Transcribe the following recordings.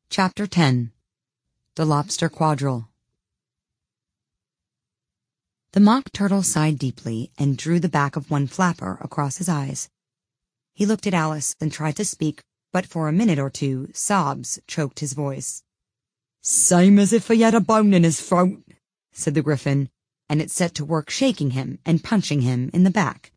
Chapter 10. The Lobster Quadrille. The Mock Turtle sighed deeply and drew the back of one flapper across his eyes. He looked at Alice and tried to speak, but for a minute or two sobs choked his voice. "Same as if he had a bone in his throat," said the Gryphon, and it set to work shaking him and punching him in the back.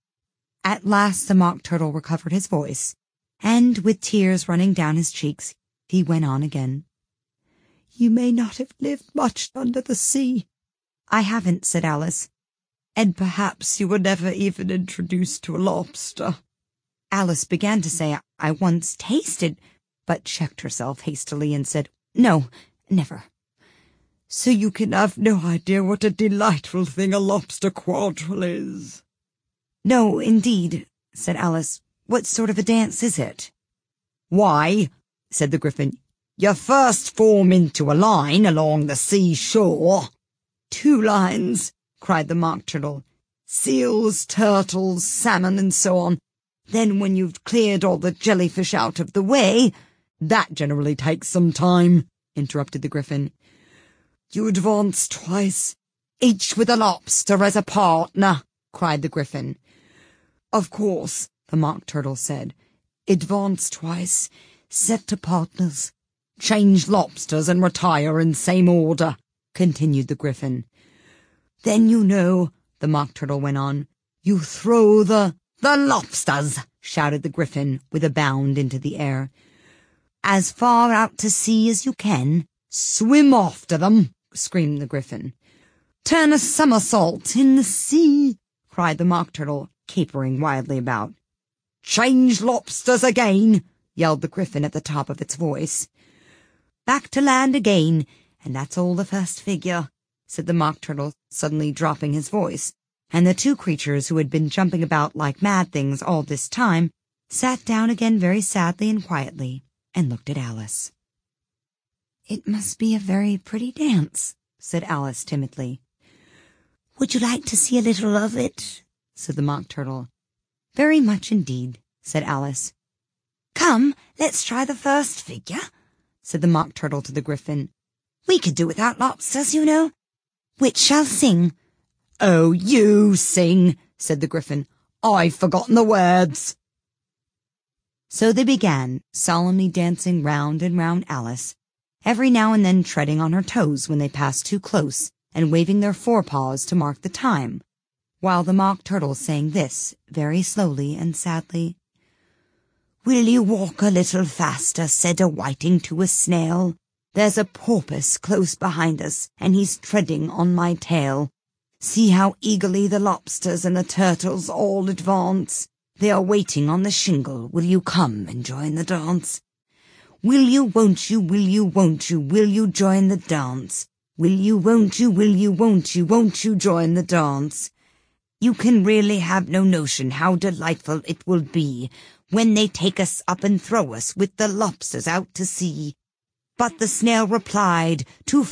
At last the Mock Turtle recovered his voice, and with tears running down his cheeks, he went on again. "You may not have lived much under the sea." "I haven't," said Alice. "And perhaps you were never even introduced to a lobster." Alice began to say, "I once tasted," but checked herself hastily and said, "No, never." "So you can have no idea what a delightful thing a lobster quadrille is?" "No, indeed," said Alice. "What sort of a dance is it?" "Why," said the Gryphon, "you first form into a line along the seashore." "2 lines," cried the Mock Turtle. "Seals, turtles, salmon, and so on. Then when you've cleared all the jellyfish out of the way—" "That generally takes some time," interrupted the Gryphon. "You advance twice, each with a lobster as a partner," cried the Gryphon. "Of course," the Mock Turtle said. "Advance twice, set to partners, change lobsters and retire in same order," continued the Gryphon. "Then you know," the Mock Turtle went on, "you throw the lobsters," shouted the Gryphon with a bound into the air. "As far out to sea as you can." "Swim after them," screamed the Gryphon. "Turn a somersault in the sea," cried the Mock Turtle, capering wildly about. "Change lobsters again," yelled the Gryphon at the top of its voice. "Back to land again, and that's all the first figure," said the Mock Turtle, suddenly dropping his voice, and the 2 creatures who had been jumping about like mad things all this time sat down again very sadly and quietly and looked at Alice. "It must be a very pretty dance," said Alice timidly. "Would you like to see a little of it?" said the Mock Turtle. "Very much indeed," said Alice. "Come, let's try the first figure," said the Mock Turtle to the Gryphon. "We could do without lobsters, you know. Which shall sing?" "Oh, you sing," said the Gryphon. "I've forgotten the words." So they began, solemnly dancing round and round Alice, every now and then treading on her toes when they passed too close, and waving their forepaws to mark the time, while the Mock Turtle sang this, very slowly and sadly. "Will you walk a little faster," said a whiting to a snail. "There's a porpoise close behind us, and he's treading on my tail. See how eagerly the lobsters and the turtles all advance. They are waiting on the shingle. Will you come and join the dance? Will you, won't you, will you, won't you, will you join the dance? Will you, won't you, will you, won't you join the dance? You can really have no notion how delightful it will be when they take us up and throw us with the lobsters out to sea." But the snail replied, too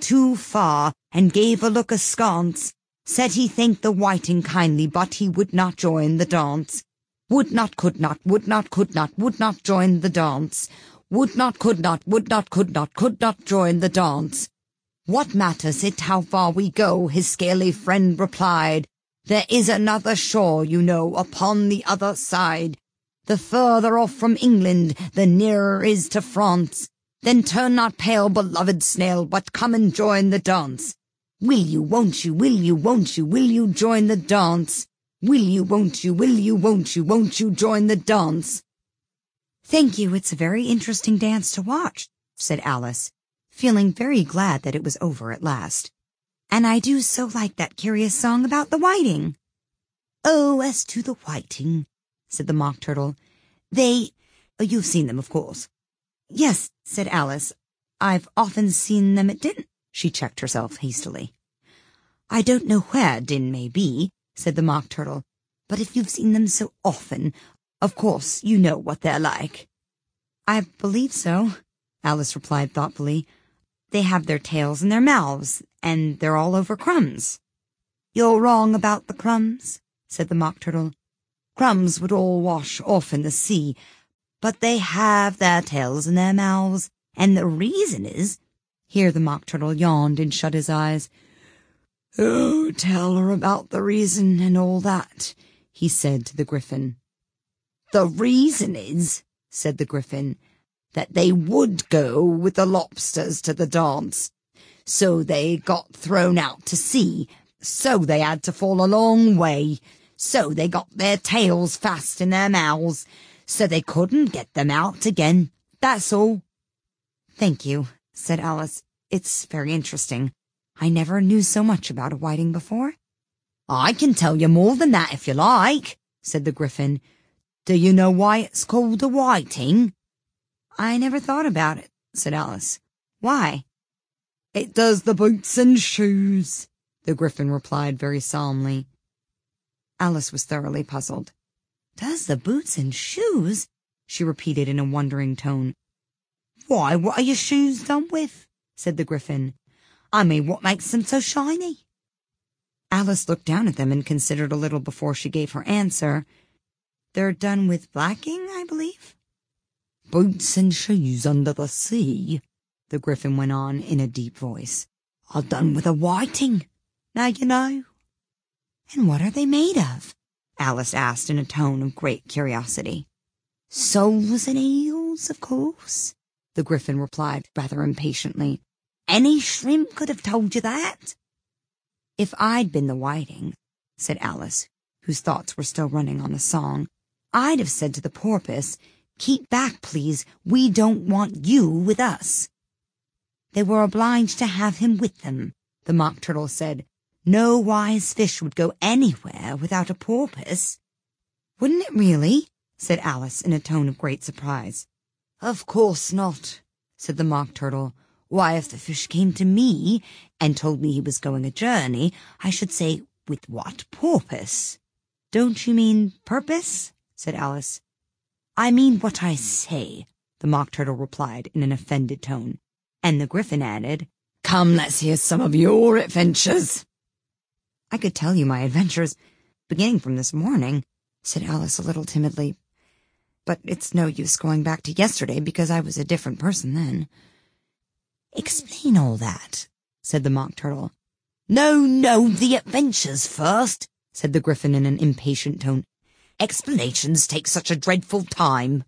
far, and gave a look askance. Said he thanked the whiting kindly, but he would not join the dance. Would not, could not, would not, could not, would not join the dance. Would not, could not, would not, could not join the dance. "What matters it how far we go?" his scaly friend replied. "There is another shore, you know, upon the other side. The further off from England, the nearer is to France. Then turn not pale, beloved snail, but come and join the dance. Will you, won't you, will you, won't you, will you join the dance? Will you, won't you, will you, won't you join the dance?" "Thank you, it's a very interesting dance to watch," said Alice, feeling very glad that it was over at last. "And I do so like that curious song about the whiting." "Oh, as to the whiting," said the Mock Turtle, you've seen them, of course." "Yes," said Alice. "I've often seen them at Din—" She checked herself hastily. "I don't know where Din may be," said the Mock Turtle, "but if you've seen them so often, of course you know what they're like." "I believe so," Alice replied thoughtfully. "They have their tails in their mouths, and they're all over crumbs." "You're wrong about the crumbs," said the Mock Turtle. "Crumbs would all wash off in the sea, but they have their tails in their mouths, And the reason is—" Here the Mock Turtle yawned and shut his eyes. "Oh, tell her about the reason and all that," he said to the Gryphon. "The reason is," said the Gryphon, "that they would go with the lobsters to the dance. So they got thrown out to sea. So they had to fall a long way. So they got their tails fast in their mouths. So they couldn't get them out again. That's all." "Thank you," said Alice. "It's very interesting. I never knew so much about a whiting before." "I can tell you more than that if you like," said the Gryphon. "Do you know why it's called a whiting?" "I never thought about it," said Alice. "Why?" "It does the boots and shoes," the Gryphon replied very solemnly. Alice was thoroughly puzzled. "Does the boots and shoes?" she repeated in a wondering tone. "Why, what are your shoes done with?" said the Gryphon. "I mean, what makes them so shiny?" Alice looked down at them and considered a little before she gave her answer. "They're done with blacking, I believe." "Boots and shoes under the sea," the Gryphon went on in a deep voice, "are done with a whiting. Now you know." "And what are they made of?" Alice asked in a tone of great curiosity. "Soles and eels, of course," the Gryphon replied rather impatiently. "Any shrimp could have told you that." "If I'd been the whiting," said Alice, whose thoughts were still running on the song, "I'd have said to the porpoise, 'Keep back, please. We don't want you with us.'" "They were obliged to have him with them," the Mock Turtle said. "No wise fish would go anywhere without a porpoise." "Wouldn't it really?" said Alice in a tone of great surprise. "Of course not," said the Mock Turtle. "Why, if the fish came to me and told me he was going a journey, I should say, 'With what porpoise?'" "Don't you mean purpose?" said Alice. "I mean what I say," the Mock Turtle replied in an offended tone. And the Gryphon added, "Come, let's hear some of your adventures." "I could tell you my adventures, beginning from this morning," said Alice a little timidly. "But it's no use going back to yesterday because I was a different person then." "Explain all that," said the Mock Turtle. No, the adventures first," said the Gryphon in an impatient tone. "Explanations take such a dreadful time."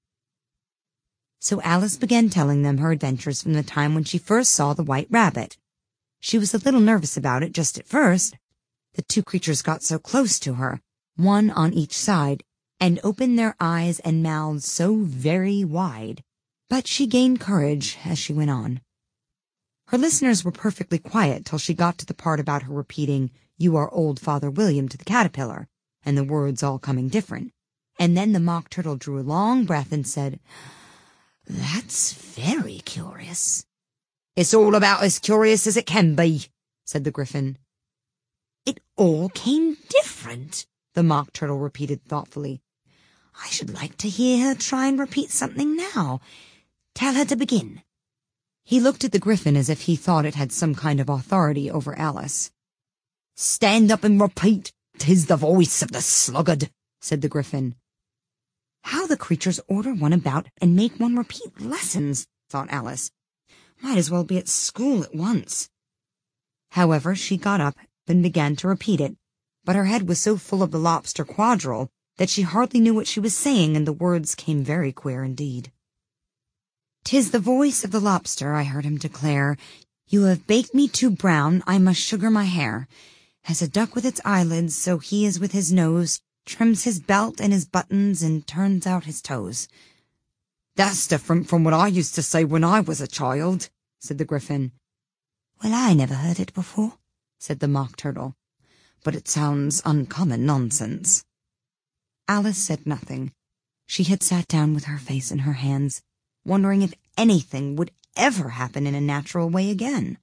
So Alice began telling them her adventures from the time when she first saw the White Rabbit. She was a little nervous about it just at first. The two creatures got so close to her, one on each side, and opened their eyes and mouths so very wide. But she gained courage as she went on. Her listeners were perfectly quiet till she got to the part about her repeating, "You are old Father William" to the caterpillar, and the words all coming different. And then the Mock Turtle drew a long breath and said, "That's very curious." "It's all about as curious as it can be," said the Gryphon. "It all came different," the Mock Turtle repeated thoughtfully. "I should like to hear her try and repeat something now. Tell her to begin." He looked at the Gryphon as if he thought it had some kind of authority over Alice. "Stand up and repeat, 'tis the voice of the sluggard," said the Gryphon. "How the creatures order one about and make one repeat lessons," thought Alice. "Might as well be at school at once." However, she got up and began to repeat it, but her head was so full of the lobster quadrille that she hardly knew what she was saying, and the words came very queer indeed. "'Tis the voice of the lobster," I heard him declare. "You have baked me too brown, I must sugar my hair. As a duck with its eyelids, so he is with his nose, trims his belt and his buttons and turns out his toes." "That's different from what I used to say when I was a child," said the Gryphon. "Well, I never heard it before," said the Mock Turtle. "But it sounds uncommon nonsense." Alice said nothing. She had sat down with her face in her hands, wondering if anything would ever happen in a natural way again.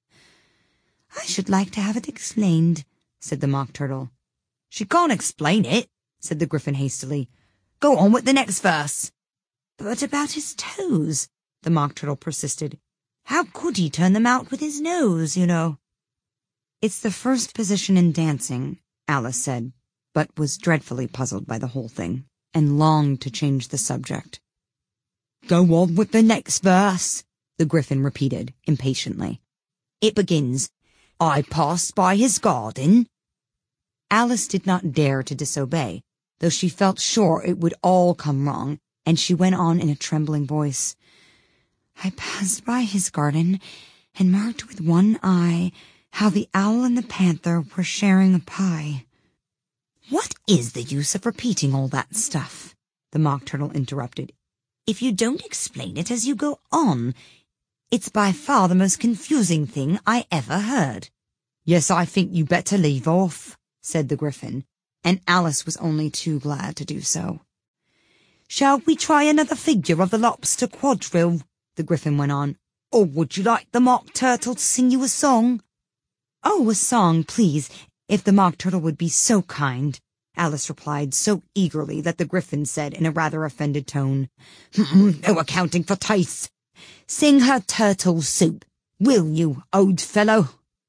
"I should like to have it explained," said the Mock Turtle. "She can't explain it," said the Gryphon hastily. "Go on with the next verse." "But about his toes," the Mock Turtle persisted. "How could he turn them out with his nose, you know?" "It's the first position in dancing," Alice said, but was dreadfully puzzled by the whole thing, and longed to change the subject. Go on with the next verse, the Gryphon repeated impatiently. It begins, I passed by his garden. Alice did not dare to disobey, though she felt sure it would all come wrong, and she went on in a trembling voice. I passed by his garden, and marked with one eye how the owl and the panther were sharing a pie. What is the use of repeating all that stuff? The Mock Turtle interrupted. If you don't explain it as you go on, it's by far the most confusing thing I ever heard. Yes, I think you better leave off, said the Gryphon, and Alice was only too glad to do so. Shall we try another figure of the lobster quadrille? The Gryphon went on. Or would you like the Mock Turtle to sing you a song? Oh, a song, please, if the Mock Turtle would be so kind, Alice replied so eagerly that the Gryphon said in a rather offended tone, No accounting for tastes. Sing her turtle soup, will you, old fellow?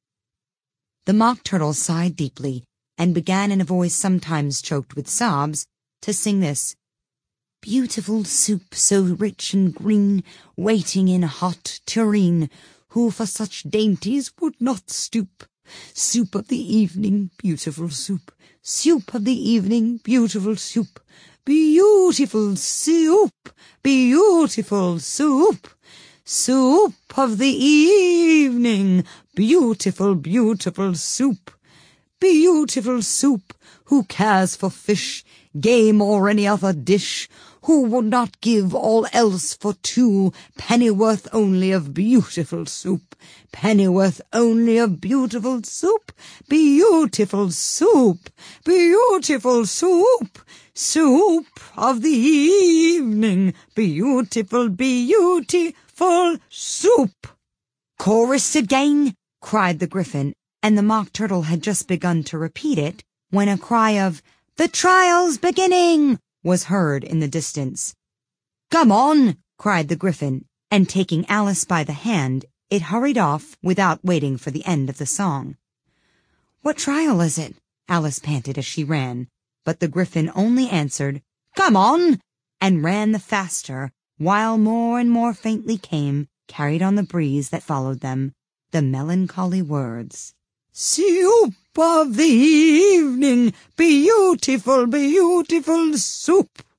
The Mock Turtle sighed deeply and began in a voice sometimes choked with sobs to sing this. Beautiful soup so rich and green, waiting in a hot tureen, who for such dainties would not stoop. Soup of the evening, beautiful soup. Soup of the evening, beautiful soup. Beautiful soup, beautiful soup. Soup of the evening, beautiful, beautiful soup. Beautiful soup, who cares for fish, game or any other dish, who would not give all else for 2 pennyworth only of beautiful soup, pennyworth only of beautiful soup, beautiful soup, beautiful soup, soup of the evening, beautiful, beautiful soup. Chorus again, cried the Gryphon, and the Mock Turtle had just begun to repeat it when a cry of, The trial's beginning! Was heard in the distance. Come on, cried the Gryphon, and taking Alice by the hand, it hurried off without waiting for the end of the song. What trial is it? Alice panted as she ran, but the Gryphon only answered, Come on, and ran the faster, while more and more faintly came, carried on the breeze that followed them, the melancholy words. Soup of the evening, beautiful, beautiful soup.